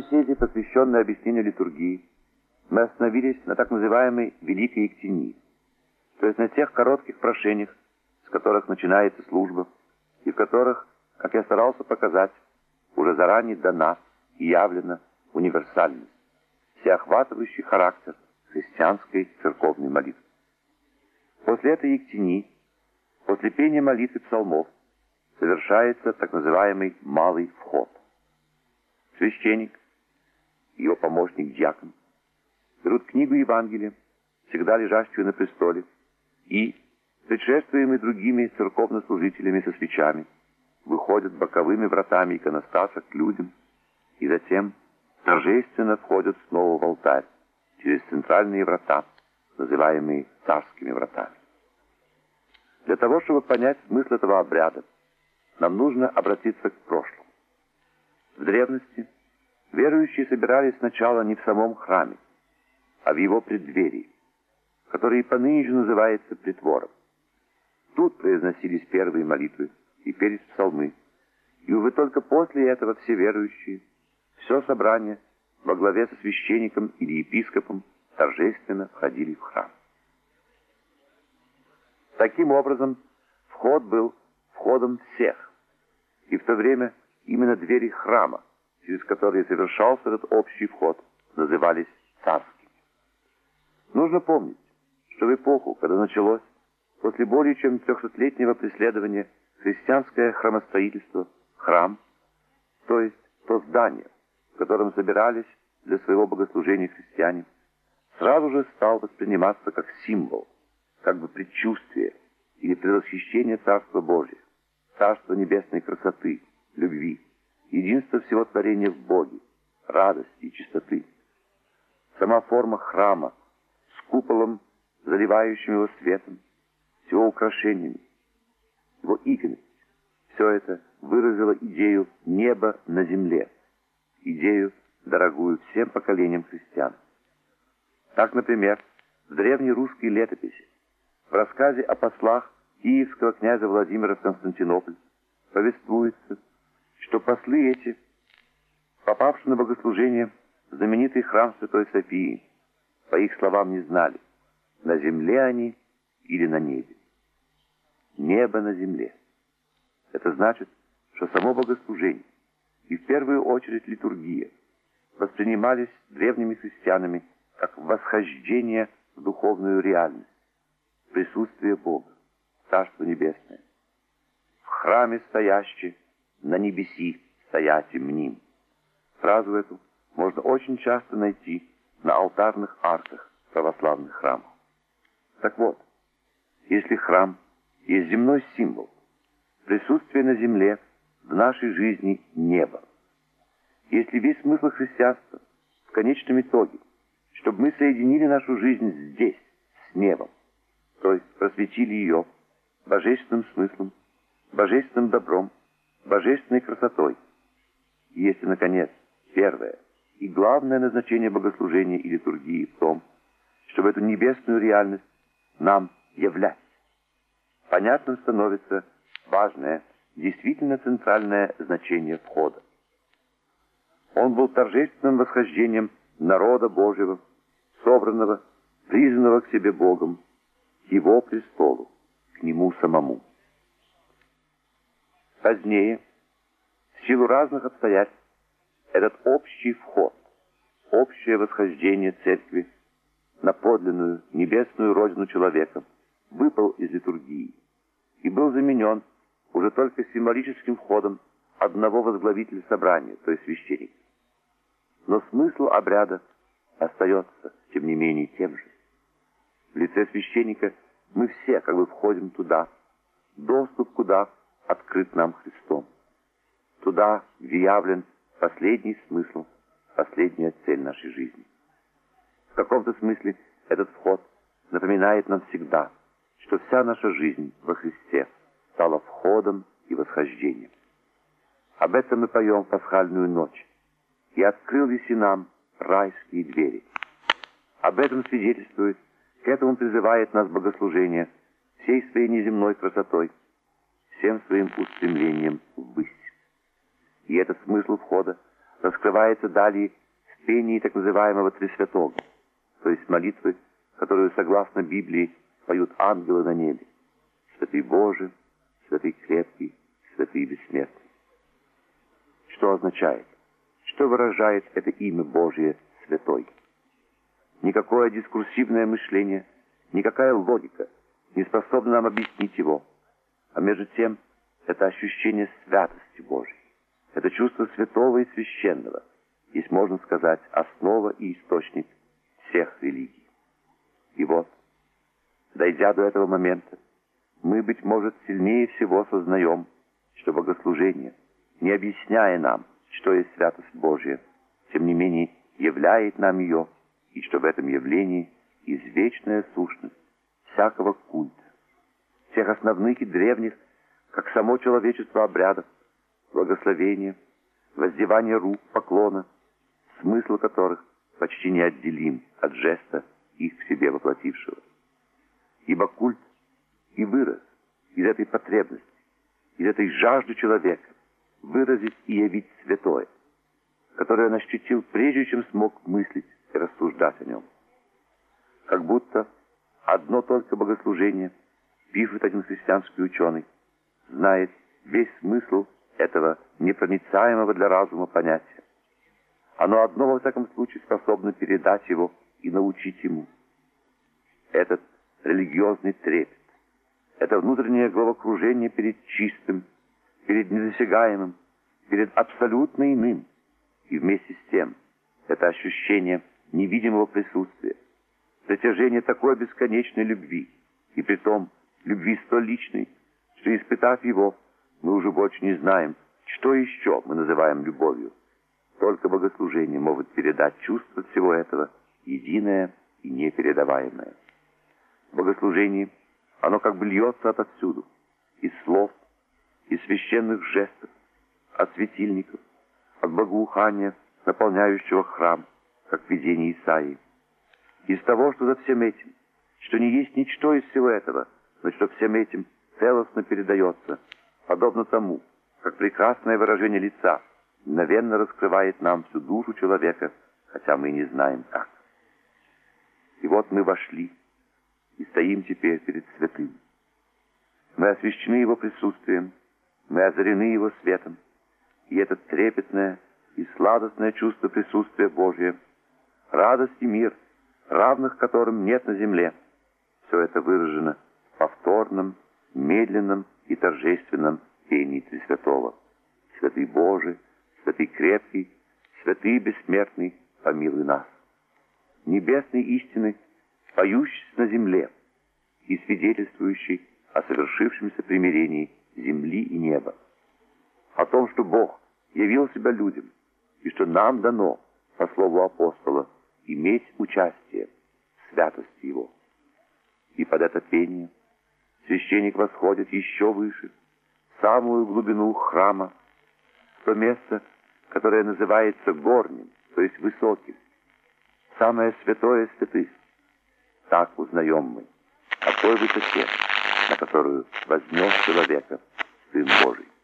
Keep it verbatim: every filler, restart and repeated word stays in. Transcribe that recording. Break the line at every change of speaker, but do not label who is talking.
беседе, посвященной объяснению литургии, мы остановились на так называемой Великой Ектении, то есть на тех коротких прошениях, с которых начинается служба, и в которых, как я старался показать, уже заранее дана и явлена универсальность, всеохватывающий характер христианской церковной молитвы. После этой Ектении, после пения молитвы псалмов, совершается так называемый малый вход. Священник, его помощник-диакон, берут книгу Евангелия, всегда лежащую на престоле, и, предшествуемые другими церковнослужителями со свечами, выходят боковыми вратами иконостаса к людям и затем торжественно входят снова в алтарь через центральные врата, называемые царскими вратами. Для того, чтобы понять смысл этого обряда, нам нужно обратиться к прошлому. В древности верующие собирались сначала не в самом храме, а в его преддверии, который и поныне же называется притвором. Тут произносились первые молитвы и пелись псалмы, и, увы, только после этого все верующие, все собрание во главе со священником или епископом торжественно входили в храм. Таким образом, вход был входом всех, и в то время именно двери храма, через которые совершался этот общий вход, назывались царскими. Нужно помнить, что в эпоху, когда началось, после более чем трехсотлетнего преследования, христианское храмостроительство, храм, то есть то здание, в котором собирались для своего богослужения христиане, сразу же стал восприниматься как символ, как бы предчувствие или предвосхищение Царства Божия, Царства небесной красоты, любви, единства всего творения в Боге, радости и чистоты. Сама форма храма с куполом, заливающим его светом, с его украшениями, его играми, все это выразило идею неба на земле, идею, дорогую всем поколениям христиан. Так, например, в древней русской летописи, в рассказе о послах киевского князя Владимира в Константинополь, повествуется, что послы эти, попавшие на богослужение в знаменитый храм Святой Софии, по их словам не знали, на земле они или на небе. Небо на земле. Это значит, что само богослужение и в первую очередь литургия воспринимались древними христианами как восхождение в духовную реальность, присутствие Бога, Царство Небесное. В храме стоящий, на небеси стояти мним. Фразу эту можно очень часто найти на алтарных арках православных храмов. Так вот, если храм есть земной символ, присутствие на земле в нашей жизни небо, если весь смысл христианства в конечном итоге, чтобы мы соединили нашу жизнь здесь, с небом, то есть просветили ее божественным смыслом, божественным добром, божественной красотой. И если, наконец, первое и главное назначение богослужения и литургии в том, чтобы эту небесную реальность нам являть, понятным становится важное, действительно центральное значение входа. Он был торжественным восхождением народа Божьего, собранного, призванного к себе Богом, к Его престолу, к Нему самому. Позднее, в силу разных обстоятельств, этот общий вход, общее восхождение церкви на подлинную небесную родину человека выпал из литургии и был заменен уже только символическим входом одного возглавителя собрания, то есть священника. Но смысл обряда остается, тем не менее, тем же. В лице священника мы все как бы входим туда, доступ куда открыт нам Христом. Туда, где явлен последний смысл, последняя цель нашей жизни. В каком-то смысле этот вход напоминает нам всегда, что вся наша жизнь во Христе стала входом и восхождением. Об этом мы поем в пасхальную ночь. «И открыл еси нам райские двери». Об этом свидетельствует, к этому призывает нас богослужение всей своей неземной красотой, всем своим устремлением ввысь. И этот смысл входа раскрывается далее в пении так называемого Тресвятого, то есть молитвы, которую, согласно Библии, поют ангелы на небе. Святый Боже, святый крепкий, святый бессмертный. Что означает? Что выражает это имя Божие святой? Никакое дискурсивное мышление, никакая логика не способна нам объяснить его. А между тем, это ощущение святости Божьей, это чувство святого и священного, есть, можно сказать, основа и источник всех религий. И вот, дойдя до этого момента, мы, быть может, сильнее всего сознаем, что богослужение, не объясняя нам, что есть святость Божья, тем не менее являет нам ее, и что в этом явлении извечная сущность всякого культа, всех основных и древних, как само человечество обрядов, благословения, воздевание рук, поклона, смысл которых почти неотделим от жеста их в себе воплотившего. Ибо культ и вырос из этой потребности, из этой жажды человека выразить и явить святое, которое он ощутил прежде, чем смог мыслить и рассуждать о нем. Как будто одно только богослужение, пишет один христианский ученый, знает весь смысл этого непроницаемого для разума понятия. Оно одно, во всяком случае, способно передать его и научить ему. Этот религиозный трепет, это внутреннее головокружение перед чистым, перед недосягаемым, перед абсолютно иным, и вместе с тем это ощущение невидимого присутствия, притяжение такой бесконечной любви, и притом любви столь личной, что, испытав его, мы уже больше не знаем, что еще мы называем любовью. Только богослужение может передать чувство всего этого, единое и непередаваемое. Богослужение, оно как бы льется отовсюду, из слов, из священных жестов, от светильников, от благоухания, наполняющего храм, как в видении Исаии. Из того, что за всем этим, что не есть ничто из всего этого, но что всем этим целостно передается, подобно тому, как прекрасное выражение лица мгновенно раскрывает нам всю душу человека, хотя мы и не знаем как. И вот мы вошли и стоим теперь перед святым. Мы освящены его присутствием, мы озарены его светом, и это трепетное и сладостное чувство присутствия Божия, радость и мир, равных которым нет на земле, все это выражено в повторном, медленном и торжественном пении Тресвятого. Святый Божий, святый крепкий, святый бессмертный, помилуй нас. Небесной истины, поющийся на земле и свидетельствующий о совершившемся примирении земли и неба. О том, что Бог явил себя людям, и что нам дано, по слову апостола, иметь участие в святости Его. И под это пение священник восходит еще выше, в самую глубину храма, в то место, которое называется горним, то есть высоким, самое святое святых. Так узнаем мы о той высоте, на которую вознес человека Сын Божий.